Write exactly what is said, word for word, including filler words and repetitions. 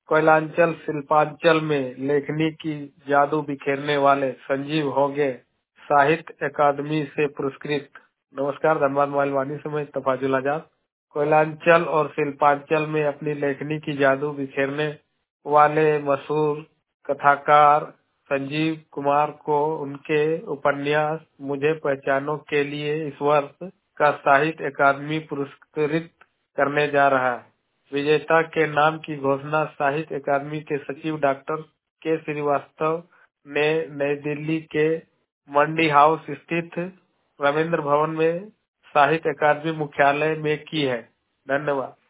कोयलांचल शिल्पांचल में लेखनी की जादू बिखेरने वाले संजीव होंगे साहित्य अकादमी से पुरस्कृत। नमस्कार, धनबाद मोबाइल वाणी से मैं तफाजुल आजाद। कोयलांचल और शिल्पांचल में अपनी लेखनी की जादू बिखेरने वाले मशहूर कथाकार संजीव कुमार को उनके उपन्यास मुझे पहचानो के लिए इस वर्ष का साहित्य अकादमी पुरस्कृत करने जा रहा है। विजेता के नाम की घोषणा साहित्य अकादमी के सचिव डॉक्टर के श्रीवास्तव ने नई दिल्ली के मंडी हाउस स्थित रविंद्र भवन में साहित्य अकादमी मुख्यालय में की है। धन्यवाद।